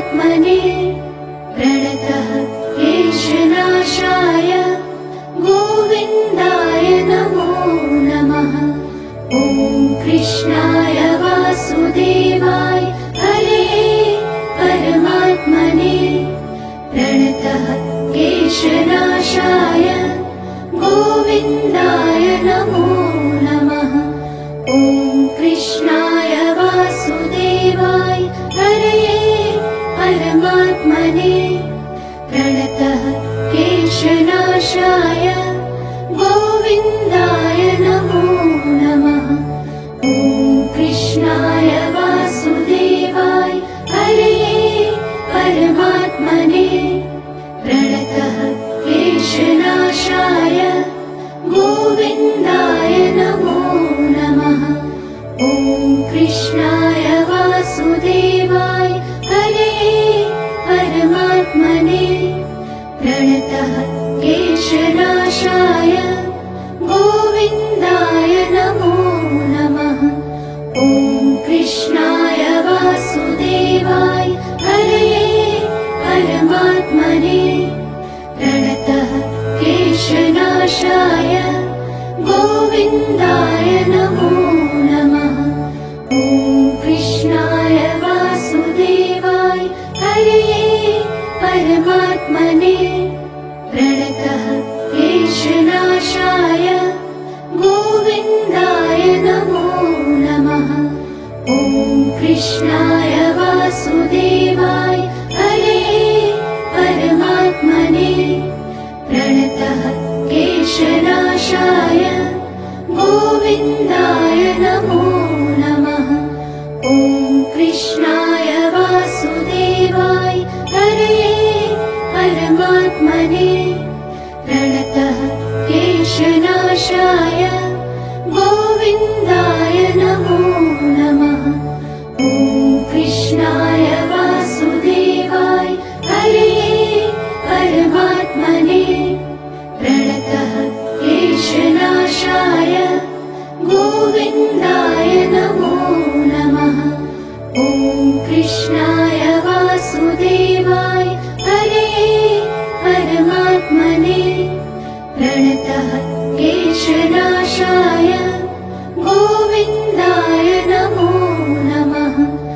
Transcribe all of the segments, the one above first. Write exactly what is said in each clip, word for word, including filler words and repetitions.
परमात्मने प्रणतः क्लेशनाशाय गोविन्दाय नमो नमः। ॐ कृष्णाय वासुदेवाय हरे परमात्मने प्रणतः क्लेशनाशाय गोविन्दाय नमो नमः। ॐ कृष्णाय वासुदेवाय हरे परमात्मने प्रणतः क्लेशनाशाय गोविन्दाय नमो नमः। ॐ कृष्णाय वासुदेवाय हरे परमात्मने प्रणतः क्लेशनाशाय गोविन्दाय नमो नमः। ॐ कृष्णाय वासुदेवाय हरे परमात्मने प्रणतः क्लेशनाशाय गोविन्दाय नमो नमः। ॐ कृष्णाय वासुदेवाय हरे परमात्मने प्रणतः क्लेशनाशाय गोविन्दाय नमो नमः। ॐ कृष्णाय वासुदेवाय हरे परमात्मने प्रणतः क्लेशनाशाय गोविन्दाय नमो नमः। ॐ कृष्णाय वासुदेवाय हरे परमात्मने प्रणतः क्लेशनाशाय गोविन्दाय नमो नमः। ॐ कृष्णाय वासुदेवाय हरे परमात्मने प्रणतः क्लेशनाशाय गोविन्दाय नमो नमः। ॐ कृष्णाय वासुदेवाय हरे परमात्मने प्रणतः क्लेशनाशाय गोविन्दाय नमो नमः। ॐ कृष्णाय वासुदेवाय हरे परमात्मने प्रणतः क्लेशनाशाय गोविन्दाय नमो नमः।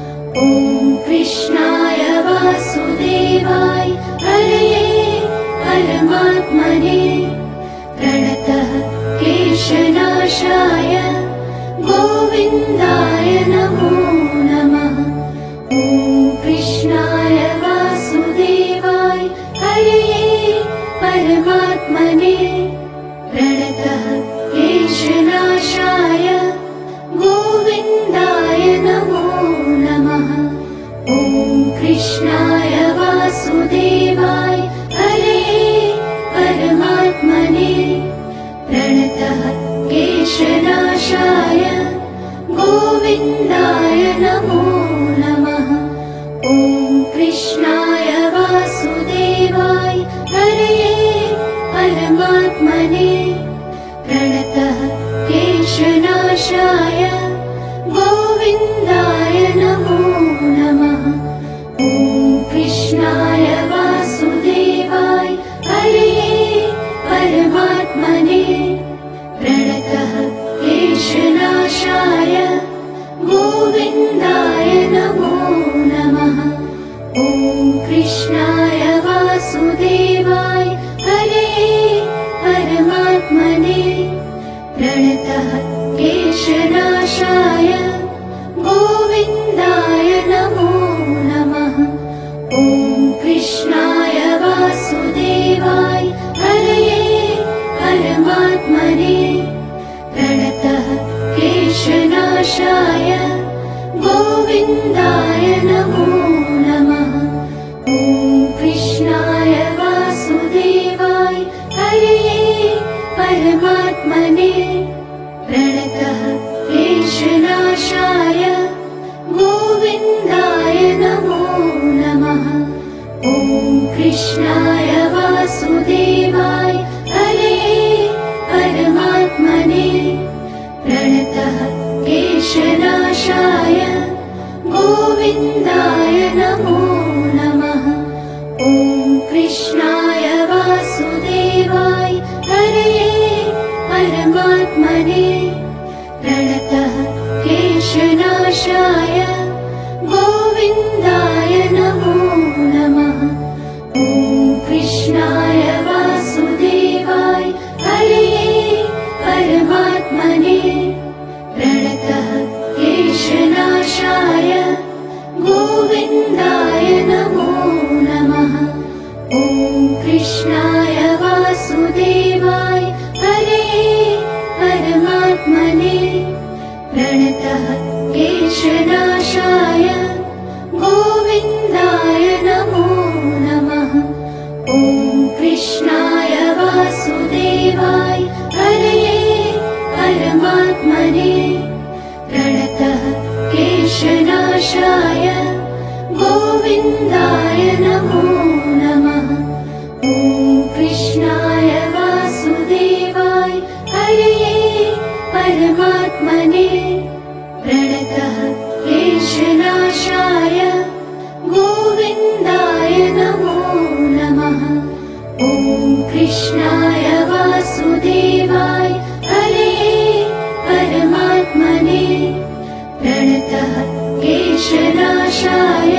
ॐ कृष्णाय वासुदेवाय हरे परमात्मने प्रणतः क्लेशनाशाय गोविन्दाय नमो नमः। ॐ कृष्णाय वासुदेवाय हरे परमात्मने प्रणतः क्लेशनाशाय गोविन्दाय नमो नमः। ॐ कृष्णाय वासुदेवाय हरे परमात्मने प्रणतः क्लेशनाशाय गोविन्दाय नमो नमः। ॐ कृष्णाय वासुदेवाय हरे परमात्मने प्रणतः क्लेशनाशाय गोविन्दाय नमो नमः। ॐ कृष्णाय वासुदेवाय हरे परमात्मने प्रणतः क्लेशनाशाय गोविन्दाय नमो नमः। ॐ कृष्णाय वासुदेवाय हरे परमात्मने प्रणतः क्लेशनाशाय गोविन्दाय नमो नमः। ॐ कृष्णाय वासुदेवाय हरे परमात्मने प्रणतः क्लेशनाशाय गोविन्दाय नमो नमः। ॐ कृष्णाय वासुदेवाय हरे परमात्मने प्रणतः क्लेशनाशाय गोविन्दाय नमो नमः। ॐ कृष्णाय वासुदेवाय हरे परमात्मने प्रणतः क्लेशनाशाय गोविन्दाय नमो नमः। गोविन्दाय नमो नमः। ॐ कृष्णाय वासुदेवाय हरये परमात्मने प्रणतः क्लेशनाशाय गोविन्दाय नमो नमः। ॐ कृष्णाय वासुदेवाय हरये परमात्मने प्रणतः क्लेशनाशाय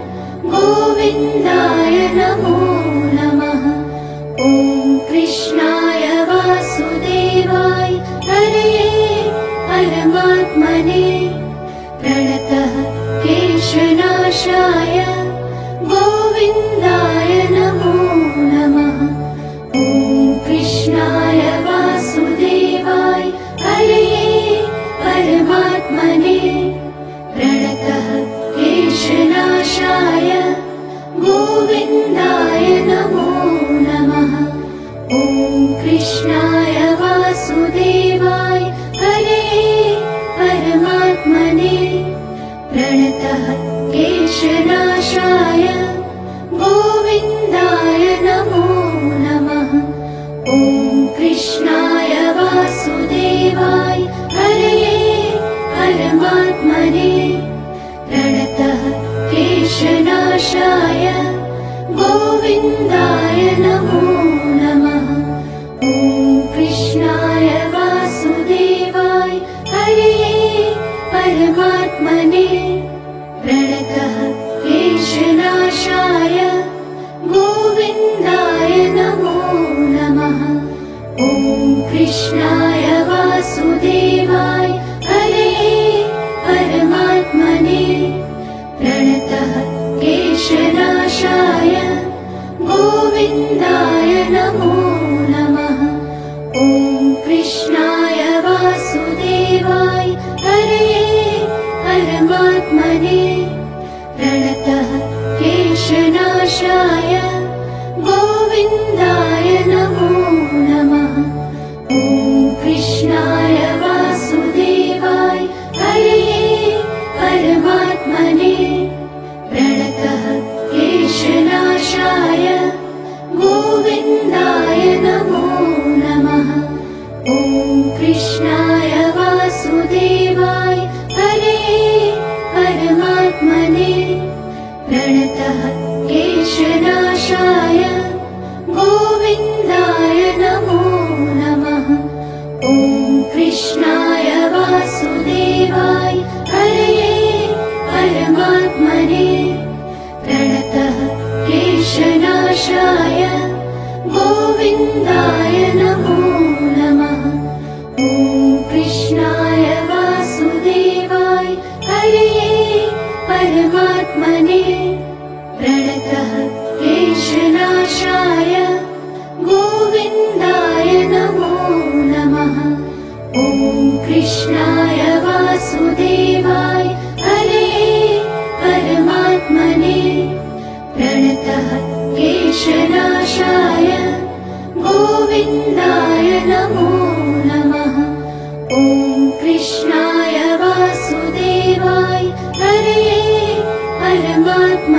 गोविन्दाय नमो नमः। ॐ कृष्णाय वासुदेवाय हरये परमात्मने प्रणतः क्लेशनाशाय गोविन्दाय नमो नमः। ॐ कृष्णाय वासुदेवाय हरये परमात्मने प्रणतः क्लेशनाशाय गोविन्दाय नमो नमः। ॐ कृष्णाय वासुदेवाय हरये परमात्मने प्रणतः क्लेशनाशाय गोविन्दाय नमो नमः। ॐ कृष्णाय वासुदेवाय हरये परमात्मने प्रणतः क्लेशनाशाय गोविन्दाय नमो नमः। ॐ कृष्णाय वासुदेवाय हरये परमात्मने प्रणतः क्लेशनाशाय गोविन्दाय नमो नमः। ॐ कृष्णाय वासुदेवाय हरये परमात्मने प्रणतः क्लेशनाशाय गोविन्दाय नमो नमः। ॐ कृष्णाय वासुदेवाय हरये परमात्मने प्रणतः क्लेशनाशाय गोविन्दाय नमो नमः। ॐ कृष्णाय वासुदेवाय हरये परमात्मने प्रणतः क्लेशनाशाय गोविन्दाय नमो नमः। ॐ कृष्णाय वासुदेवाय हरये परमात्मने प्रणतः क्लेशनाशाय गोविन्दाय नमो नमः। ॐ कृष्णाय वासुदेवाय हरये परमात्मने प्रणतः क्लेशनाशाय गोविन्दाय नमो नमः। ॐ कृष्णाय वासुदेवाय हरये परमात्मने प्रणतः क्लेशनाशाय गोविन्दाय नमो नमः। ॐ कृष्णाय वासुदेवाय हरये परमात्मने प्रणतः क्लेशनाशाय गोविन्दाय नमो नमः। ॐ कृष्णाय वासुदेवाय हरये परमात्मने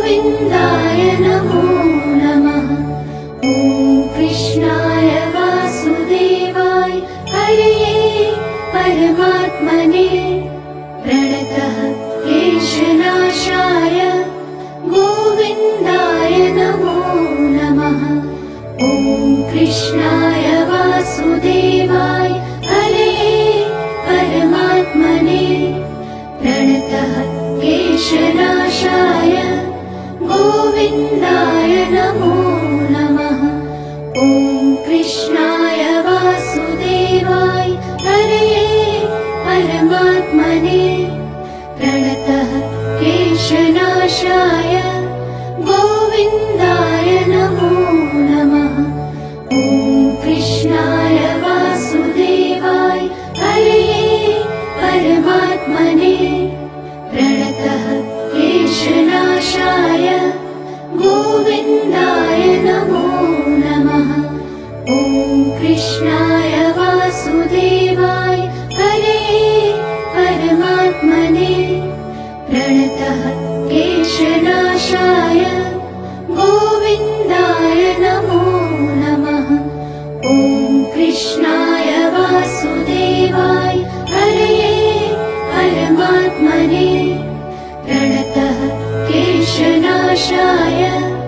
गोविन्दाय नमो नमः। ॐ कृष्णाय वासुदेवाय हरये परमात्मने प्रणतः क्लेशनाशाय गोविन्दाय नमो नमः। ॐ कृष्णाय वासुदेवाय हरये परमात्मने प्रणतः क्लेशनाशाय गोविन्दाय नमो नमः। ॐ कृष्णाय वासुदेवाय हरये परमात्मने प्रणतः क्लेशनाशाय गोविन्दाय नमो नमः। ॐ कृष्णाय वासुदेवाय हरये परमात्मने प्रणतः क्लेशनाशाय गोविन्दाय नमो नमः। ॐ कृष्णाय वासुदेवाय हरये परमात्मने प्रणतः क्लेशनाशाय गोविन्दाय नमो नमः। ॐ कृष्णाय वासुदेवाय हरये परमात्मने प्रणतः क्लेशनाशाय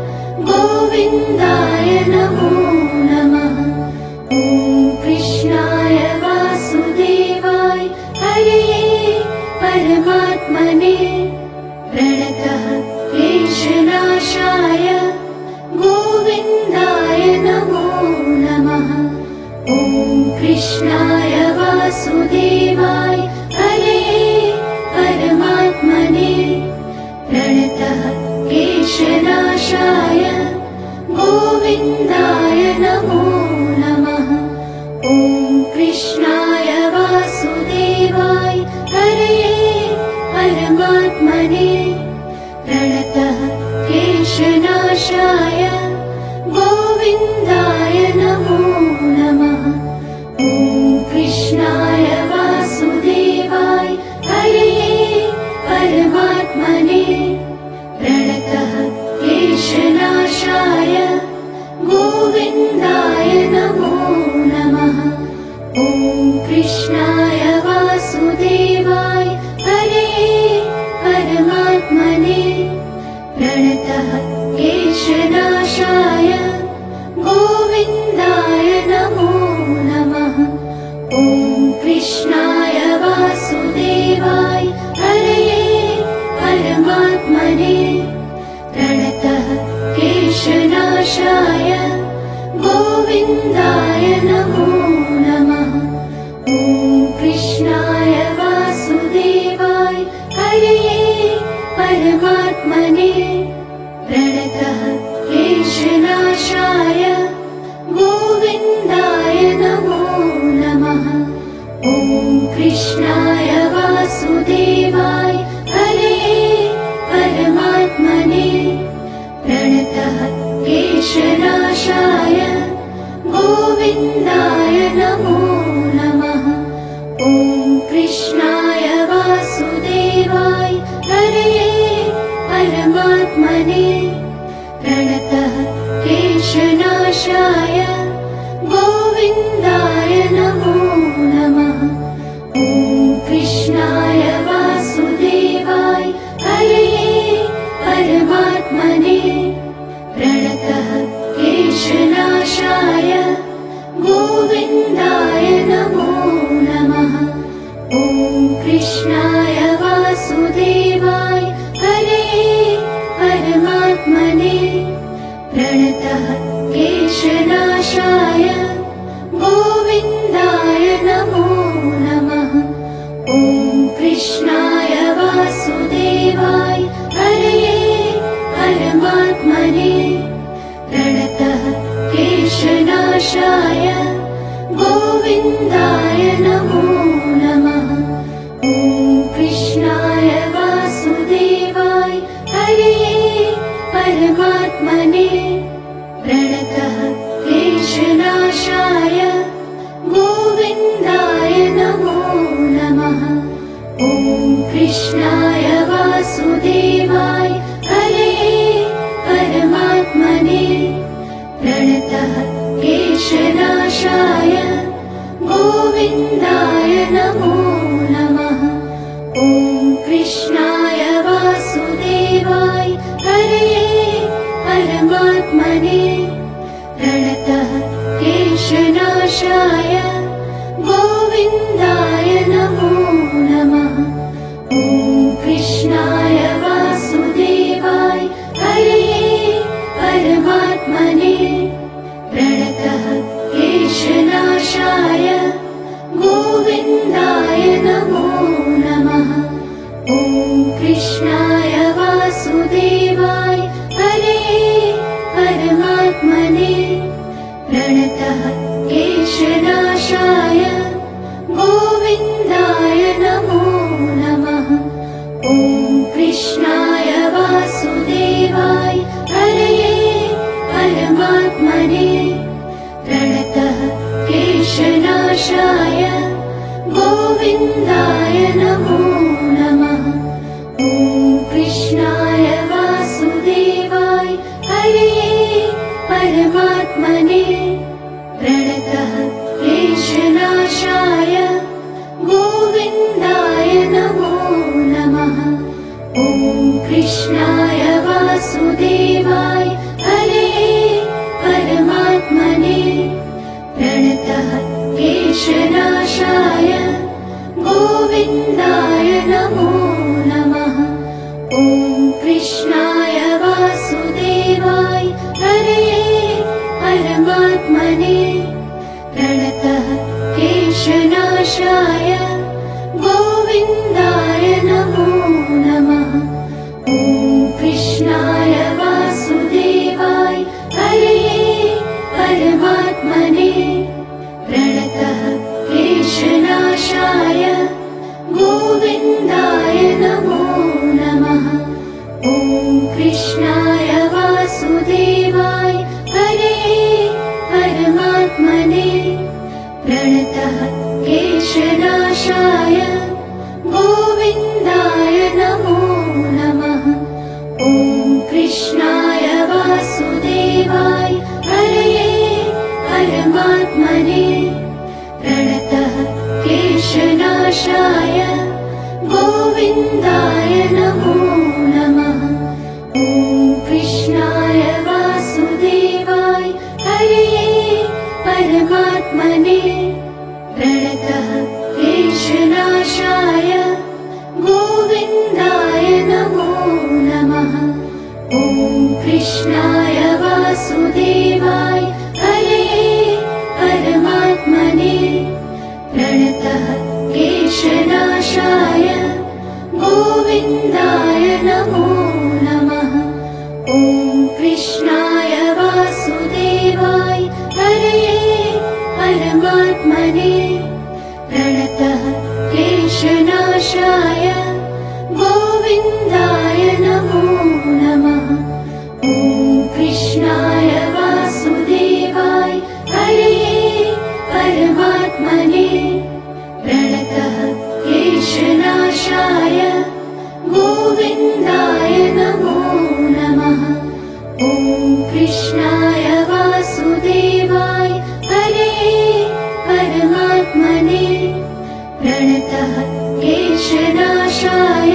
गोविन्दाय नमो नमः। ॐ कृष्णाय वासुदेवाय हरये परमात्मने प्रणतः क्लेशनाशाय गोविन्दाय नमो नमः। ॐ कृष्णाय वासुदेवाय हरये परमात्मने प्रणतः क्लेशनाशाय गोविन्दाय नमो नमः। ॐ कृष्णाय वासुदेवाय हरये परमात्मने प्रणतः क्लेशनाशाय गोविन्दाय नमो नमः। ॐ कृष्णाय वासुदेवाय हरये परमात्मने प्रणतः क्लेशनाशाय गोविन्दाय नमो नमः। ॐ कृष्णाय वासुदेवाय हरये परमात्मने प्रणतः क्लेशनाशाय गोविन्दाय नमो नमः। ॐ कृष्णाय वासुदेवाय हरये परमात्मने प्रणतः क्लेशनाशाय गोविन्दाय नमो नमः। ॐ कृष्णाय वासुदेवाय हरये परमात्मने प्रणतः क्लेशनाशाय गोविन्दाय नमो नमः। ॐ कृष्णाय वासुदेवाय हरये परमात्मने प्रणतः क्लेशनाशाय गोविन्दाय नमो नमः। ॐ कृष्णाय वासुदेवाय हरये परमात्मने प्रणतः क्लेशनाशाय गोविन्दाय नमो नमः। ॐ कृष्णाय वासुदेवाय हरये परमात्मने प्रणतः क्लेशनाशाय गोविन्दाय नमो नमः। ॐ कृष्णाय वासुदेवाय हरये परमात्मने प्रणतः क्लेशनाशाय गोविन्दाय नमो नमः। ॐ कृष्णाय वासुदेवाय हरये परमात्मने प्रणतः क्लेशनाशाय गोविन्दाय नमो नमः। ॐ कृष्णाय वासुदेवाय हरये परमात्मने प्रणतः क्लेशनाशाय गोविन्दाय नमो नमः। ॐ कृष्णाय वासुदेवाय हरये प्रणतः क्लेशनाशाय गोविन्दाय नमो नमः। ॐ कृष्णाय वासुदेवाय हरये परमात्मने प्रणतः क्लेशनाशाय गोविन्दाय नमो नमः। ॐ कृष्णाय वासुदेवाय हरये परमात्मने प्रणतः क्लेशनाशाय गोविन्दाय नमो नमः। ॐ कृष्णाय वासुदेवाय हरये परमात्मने प्रणतः क्लेशनाशाय गोविन्दाय नमो नमः। ॐ कृष्णाय वासुदेवाय हरये परमात्मने प्रणतः क्लेशनाशाय गोविन्दाय नमो नमः। ॐ कृष्णाय वासुदेवाय हरये परमात्मने प्रणतः क्लेशनाशाय गोविन्दाय नमो नमः। ॐ कृष्णाय वासुदेवाय हरये परमात्मने प्रणतः क्लेशनाशाय गोविन्दाय नमो नमः। ॐ कृष्णाय वासुदेवाय हरये परमात्मने प्रणतः क्लेशनाशाय गोविन्दाय नमो नमः। ॐ कृष्णाय वासुदेवाय हरये परमात्मने प्रणतः क्लेशनाशाय गोविन्दाय नमो नमः। ॐ कृष्णाय वासुदेवाय हरये परमात्मने प्रणतः क्लेशनाशाय गोविन्दाय नमो नमः। ॐ कृष्णाय वासुदेवाय हरये परमात्मने प्रणतः क्लेशनाशाय गोविन्दाय नमो नमः। ॐ कृष्णाय वासुदेवाय हरये परमात्मने प्रणतः क्लेशनाशाय गोविन्दाय नमो नमः। ॐ कृष्णाय वासुदेवाय हरये परमात्मने प्रणतः क्लेशनाशाय गोविन्दाय नमो नमः। ॐ कृष्णाय वासुदेवाय हरये परमात्मने प्रणतः क्लेशनाशाय गोविन्दाय नमो नमः। ॐ कृष्णाय वासुदेवाय हरये परमात्मने प्रणतः क्लेशनाशाय गोविन्दाय नमो नमः। ॐ कृष्णाय वासुदेवाय हरये परमात्मने प्रणतः क्लेशनाशाय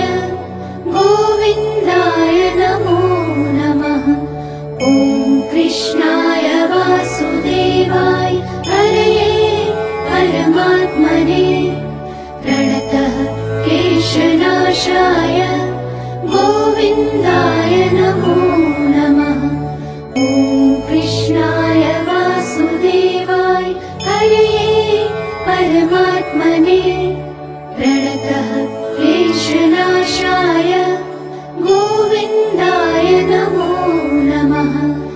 गोविन्दाय नमो नमः। ॐ कृष्णाय वासुदेवाय हरये परमात्मने प्रणतः क्लेशनाशाय गोविन्दाय नमो नमः। ॐ कृष्णाय वासुदेवाय हरये परमात्मने प्रणतः क्लेशनाशाय गोविन्दाय नमो नमः।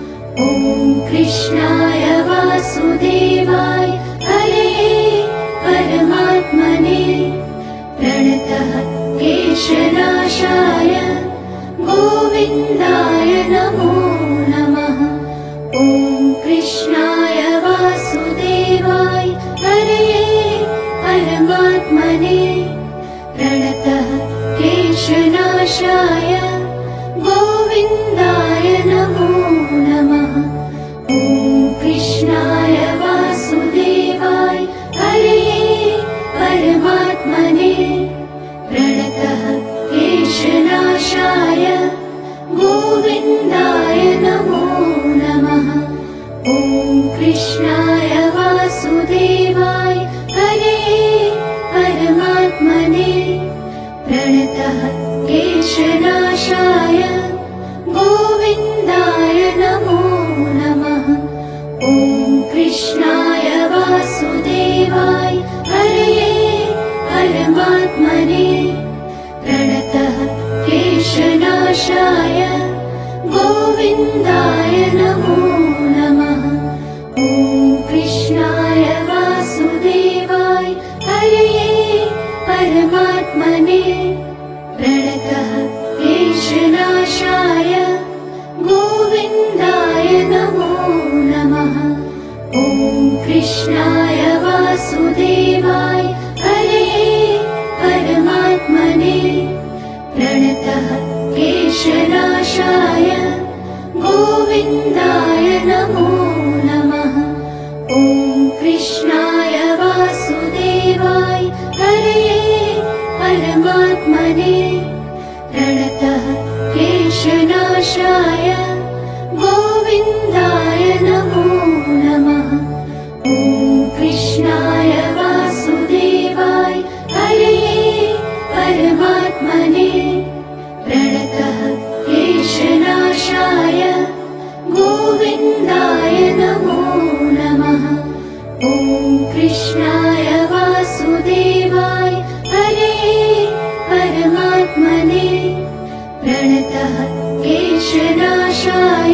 ॐ कृष्णाय वासुदेवाय हरये परमात्मने प्रणतः क्लेशनाशाय गोविन्दाय नमो नमः। ॐ कृष्णाय वासुदेवाय हरये परमात्मने प्रणतः क्लेशनाशाय गोविन्दाय नमो नमः। ॐ गोविन्दाय नमो नमः। ॐ कृष्णाय वासुदेवाय हरये परमात्मने प्रणतः क्लेशनाशाय गोविन्दाय नमो नमः। ॐ कृष्णाय वासुदेवाय हरये परमात्मने प्रणतः क्लेशनाशाय गोविन्दाय नमो नमः। ॐ कृष्णाय वासुदेवाय हरये परमात्मने प्रणतः क्लेशनाशाय गोविन्दाय नमो नमः। ॐ कृष्णाय वासुदेवाय हरये परमात्मने प्रणतः क्लेशनाशाय गोविन्दाय नमो नमः। ॐ कृष्णाय वासुदेवाय हरये परमात्मने प्रणतः क्लेशनाशाय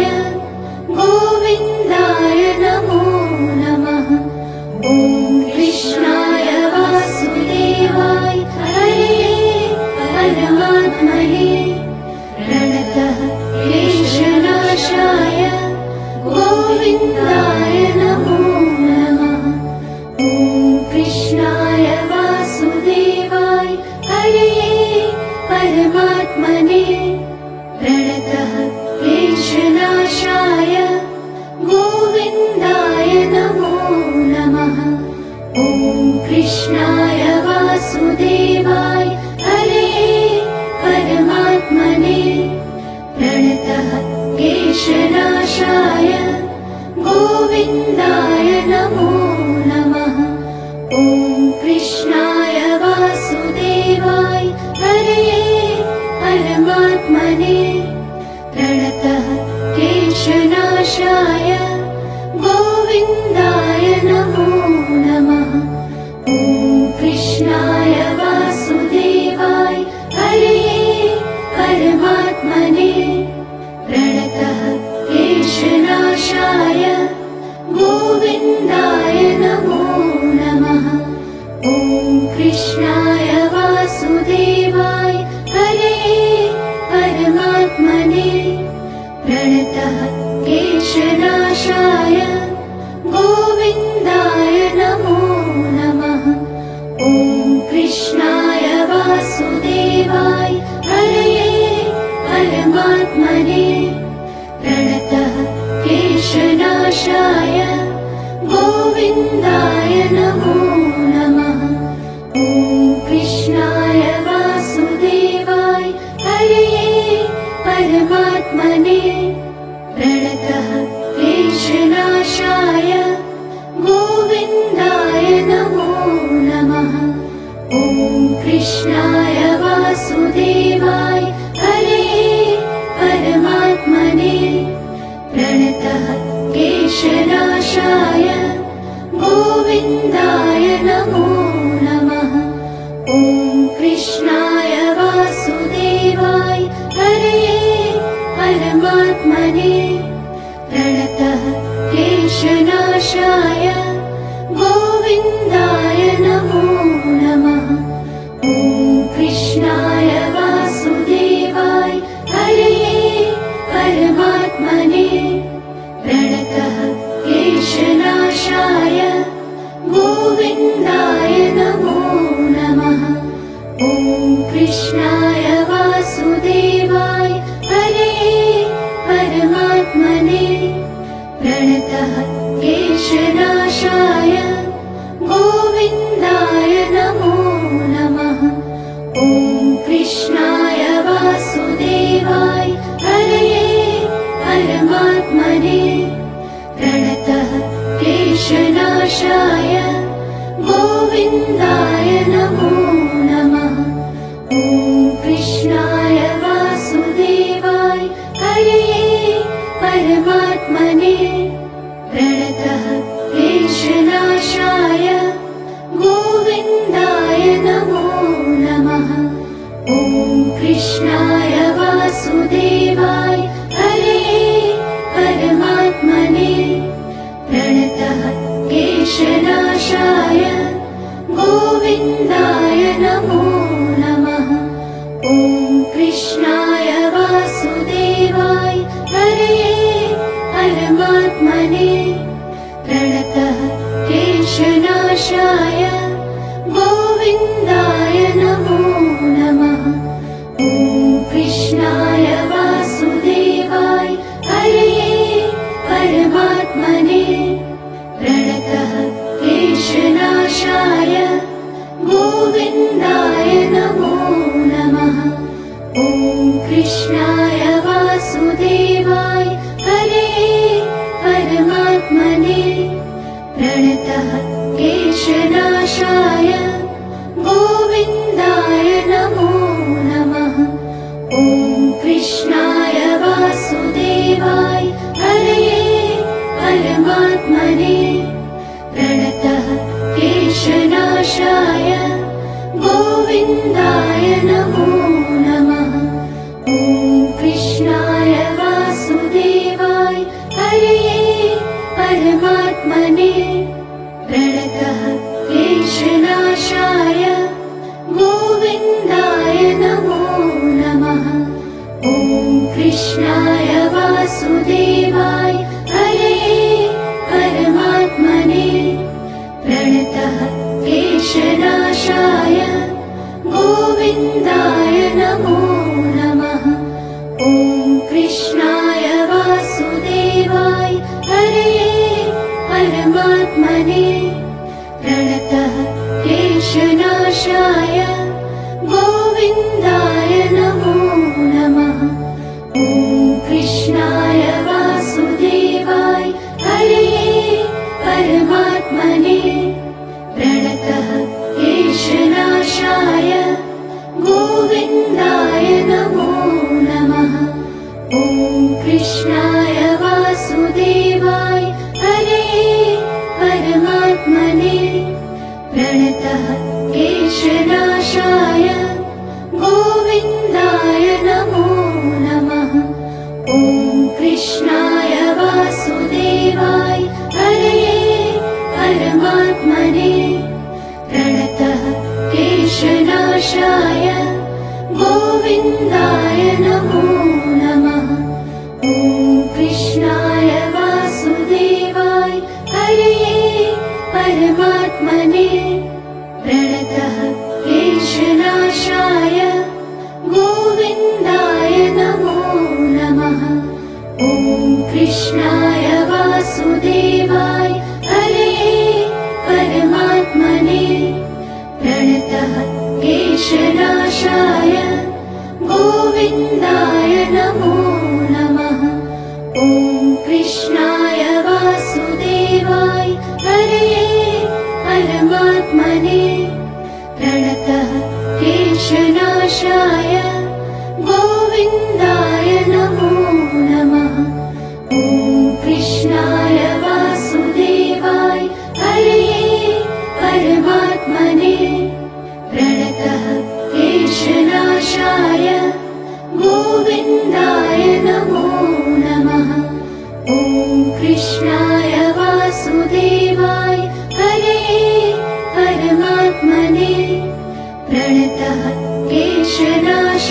गोविन्दाय नमो नमः। ॐ कृष्णाय वासुदेवाय हरये परमात्मने प्रणतः क्लेशनाशाय गोविन्दाय नमो नमः। ॐ कृष्णाय वासुदेवाय हरये परमात्मने प्रणतः क्लेशनाशाय गोविन्दाय नमो नमः। ॐ कृष्णाय वासुदेवाय हरये परमात्मने प्रणतः क्लेशनाशाय गोविन्दाय नमो नमः। ॐ कृष्णाय वासुदेवाय हरये परमात्मने प्रणतः क्लेशनाशाय गोविन्दाय नमो नमः। ॐ कृष्णाय वासुदेवाय हरये परमात्मने प्रणतः क्लेशनाशाय गोविन्दाय नमो नमः। ॐ कृष्णाय वासुदेवाय हरये परमात्मने प्रणतः क्लेशनाशाय गोविन्दाय नमो नमः। ॐ कृष्णाय वासुदेवाय हरये परमात्मने प्रणतः क्लेशनाशाय गोविन्दाय नमो नमः। ॐ कृष्णाय वासुदेवाय हरये परमात्मने प्रणतः क्लेशनाशाय गोविन्दाय नमो नमः। ॐ कृष्णाय वासुदेवाय हरये परमात्मने प्रणतः क्लेशनाशाय गोविन्दाय नमो नमः। ॐ कृष्णाय वासुदेवाय हरये परमात्मने प्रणतः क्लेशनाशाय गोविन्दाय नमो नमः। ॐ कृष्णाय वासुदेवाय हरये परमात्मने प्रणतः क्लेशनाशाय गोविन्दाय नमो नमः। ॐ कृष्णाय वासुदेवाय हरये परमात्मने प्रणतः क्लेशनाशाय गोविन्दाय नमो नमः। ॐ कृष्णाय वासुदेवाय हरये परमात्मने प्रणतः क्लेशनाशाय गोविन्दाय नमो नमः। ॐ कृष्णाय वासुदेवाय हरये परमात्मने प्रणतः क्लेशनाशाय गोविन्दाय नमो नमः। ॐ कृष्णाय वासुदेवाय हरये क्लेशनाशाय गोविन्दाय नमो नमः। ॐ कृष्णाय वासुदेवाय हरये परमात्मने प्रणतः क्लेशनाशाय गोविन्दाय नमो नमः। ॐ कृष्णाय वासुदेवाय हरये परमात्मने प्रणतः क्लेशनाशाय गोविन्दाय नमो नमः। ॐ कृष्णाय वासुदेवाय हरये परमात्मने प्रणतः क्लेशनाशाय गोविन्दाय नमो नमः। ॐ कृष्णाय वासुदेवाय हरये परमात्मने प्रणतः क्लेशनाशाय गोविन्दाय नमो नमः। ॐ कृष्णाय वासुदेवाय हरये परमात्मने प्रणतः क्लेशनाशाय गोविन्दाय नमो नमः। ॐ कृष्णाय वासुदेवाय हरये परमात्मने प्रणतः क्लेशनाशाय गोविन्दाय नमो नमः। ॐ कृष्णाय वासुदेवाय हरये परमात्मने प्रणतः क्लेशनाशाय गोविन्दाय नमो नमः। ॐ कृष्णाय वासुदेवाय हरये परमात्मने प्रणतः क्लेशनाशाय गोविन्दाय नमो नमः। ॐ कृष्णाय वासुदेवाय हरये परमात्मने प्रणतः क्लेशनाशाय गोविन्दाय नमो नमः। ॐ कृष्णाय वासुदेवाय हरये परमात्मने प्रणतः क्लेशनाशाय गोविन्दाय नमो नमः। ॐ कृष्णाय वासुदेवाय हरये परमात्मने प्रणतः क्लेशनाशाय गोविन्दाय नमो नमः। ॐ कृष्णाय वासुदेवाय हरये परमात्मने प्रणतः क्लेशनाशाय गोविन्दाय नमो नमः। ॐ कृष्णाय वासुदेवाय हरये परमात्मने प्रणतः क्लेशनाशाय गोविन्दाय नमो नमः। ॐ कृष्णाय वासुदेवाय हरये परमात्मने प्रणतः क्लेशनाशाय गोविन्दाय नमो नमः। ॐ कृष्णाय वासुदेवाय हरये परमात्मने प्रणतः क्लेशनाशाय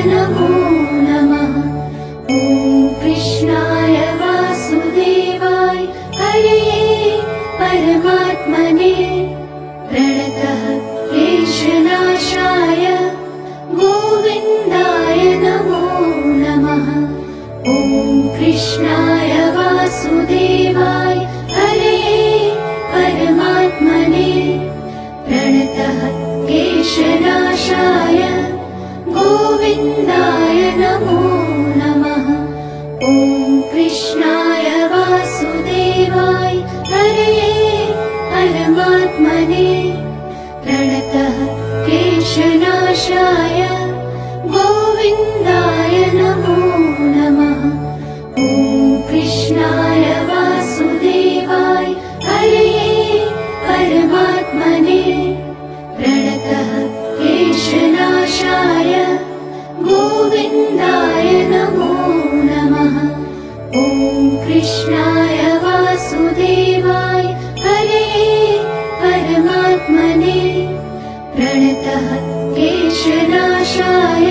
नमो नमः। ॐ कृष्णाय वासुदेवाय हरये परमात्मने प्रणतः क्लेशनाशाय गोविन्दाय नमो नमः। ॐ कृष्णाय वासुदेवाय हरये परमात्मने प्रणतः क्लेशनाशाय गोविन्दाय नमो नमः। ॐ कृष्णाय वासुदेवाय हरये परमात्मने प्रणतः क्लेशनाशाय गोविन्दाय नमो नमः। ॐ कृष्णाय वासुदेवाय हरये परमात्मने प्रणतः क्लेशनाशाय गोविन्दाय नमो नमः। ॐ कृष्णाय वासुदेवाय हरये परमात्मने प्रणतः क्लेशनाशाय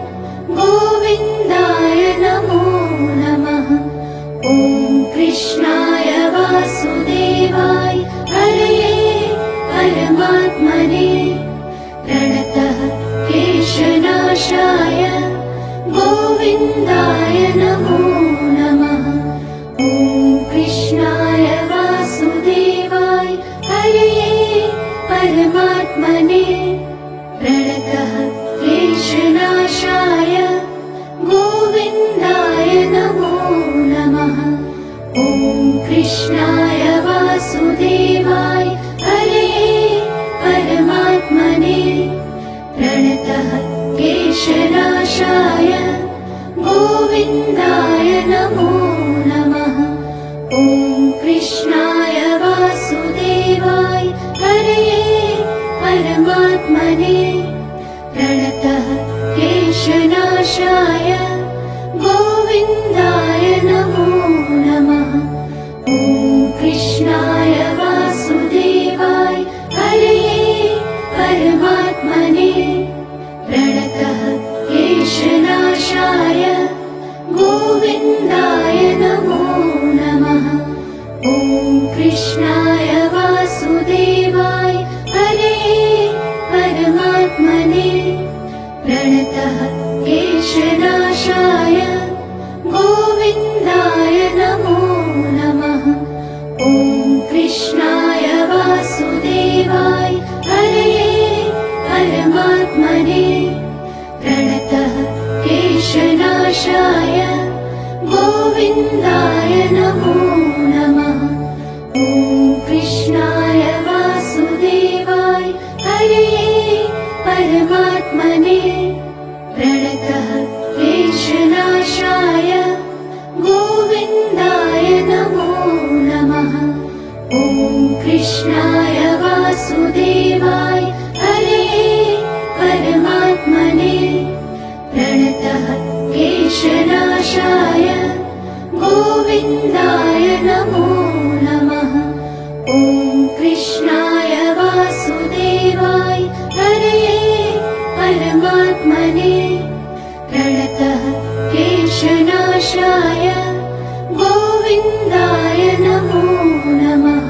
गोविन्दाय नमो नमः। ॐ कृष्णाय वासुदेवाय हरये परमात्मने प्रणतः क्लेशनाशाय गोविन्दाय नमो नमः। ॐ कृष्णाय वासुदेवाय हरये परमात्मने प्रणतः क्लेशनाशाय गोविन्दाय नमो नमः। ॐ कृष्णाय वासुदेवाय हरये परमात्मने प्रणतः क्लेशनाशाय गोविन्दाय नमो नमः। ॐ कृष्णाय वासुदेवाय हरये परमात्मने प्रणतः क्लेशनाशाय गोविन्दाय नमो नमः। ॐ कृष्णाय वासुदेवाय हरये परमात्मने प्रणतः क्लेशनाशाय गोविन्दाय नमो नमः। ॐ कृष्णाय वासुदेवाय हरये परमात्मने प्रणतः क्लेशनाशाय गोविन्दाय नमो नमः। ॐ कृष्णाय वासुदेवाय हरये परमात्मने प्रणतः क्लेशनाशाय गोविन्दाय नमो नमः। ॐ कृष्णाय वासुदेवाय हरये परमात्मने प्रणतः क्लेशनाशाय गोविन्दाय नमो नमः। ॐ कृष्णाय वासुदेवाय हरये परमात्मने प्रणतः क्लेशनाशाय गोविन्दाय नमो नमः। ॐ कृष्णाय वासुदेवाय हरये परमात्मने प्रणतः क्लेशनाशाय गोविन्दाय नमो नमः।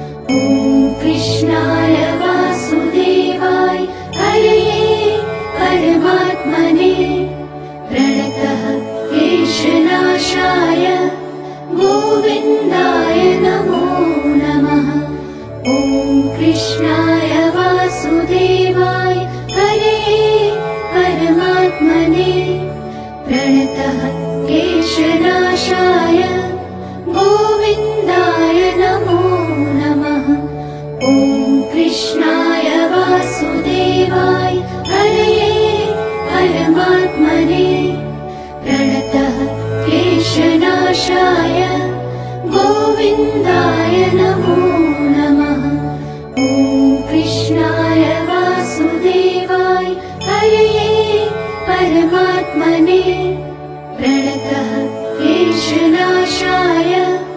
ॐ कृष्णाय वासुदेवाय हरये परमात्मने प्रणतः क्लेशनाशाय गोविन्दाय नमो नमः। ॐ कृष्णाय वासुदेवाय हरये परमात्मने प्रणतः क्लेशनाशाय गोविन्दाय नमो नमः। ॐ कृष्णाय वासुदेवाय हरये परमात्मने प्रणतः क्लेशनाशाय गोविन्दाय नमो नमः। ॐ कृष्णाय वासुदेवाय हरये परमात्मने प्रणतः क्लेशनाशाय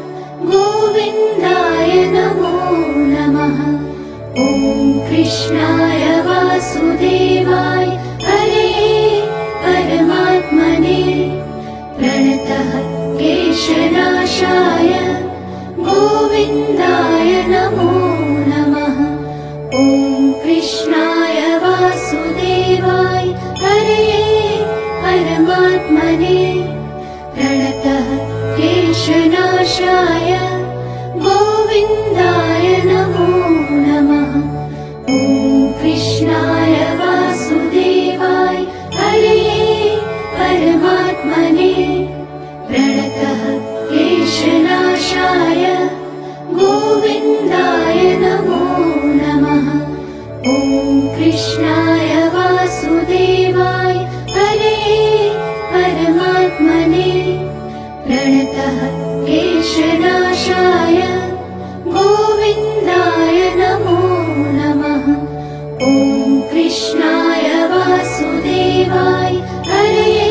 गोविन्दाय नमो नमः। ॐ कृष्णाय वासुदेवाय हरये परमात्मने परमात्मने प्रणतः क्लेशनाशाय गोविन्दाय नमो नमः। ॐ कृष्णाय वासुदेवाय हरये परमात्मने प्रणतः क्लेशनाशाय गोविन्दाय नमो नमः। ॐ कृष्णाय वासुदेवाय हरये परमात्मने प्रणतः क्लेशनाशाय गोविन्दाय नमो नमः। ॐ कृष्णाय वासुदेवाय हरये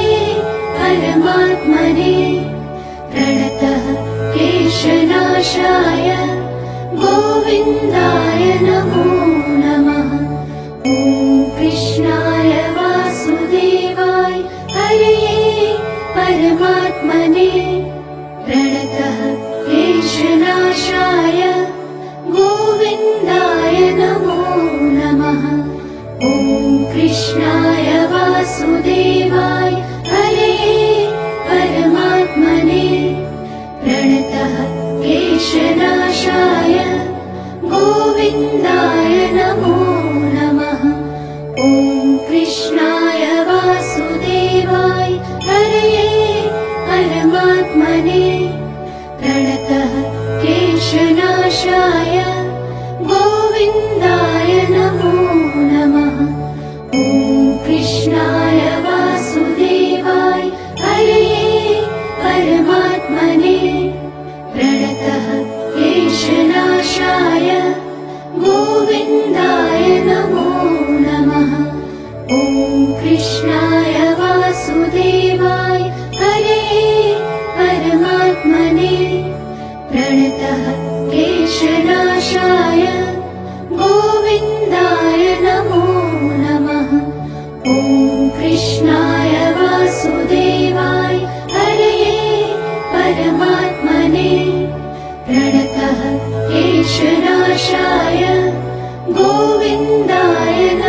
परमात्मने प्रणतः क्लेशनाशाय गोविन्दाय नमो नमः। ॐ कृष्णाय वासुदेवाय हरये परमात्मने प्रणतः क्लेशनाशाय गोविन्दाय नमो नमः। ॐ कृष्णाय वासुदेवाय हरये परमात्मने प्रणतः क्लेशनाशाय गोविन्दाय नमो नमः। ॐ कृष्णाय वासुदेवाय हरये परमात्मने प्रणतः क्लेशनाशाय गोविन्दाय नमो नमः। ॐ कृष्णाय वासुदेवाय हरये परमात्मने प्रणतः क्लेशनाशाय गोविन्दाय नमो नमः। ॐ कृष्णाय वासुदेवाय हरये परमात्मने प्रणतः क्लेशनाशाय गोविन्दाय नमो नमः। ॐ कृष्णाय वासुदेवाय हरये परमात्मने प्रणतः क्लेशनाशाय गोविन्दाय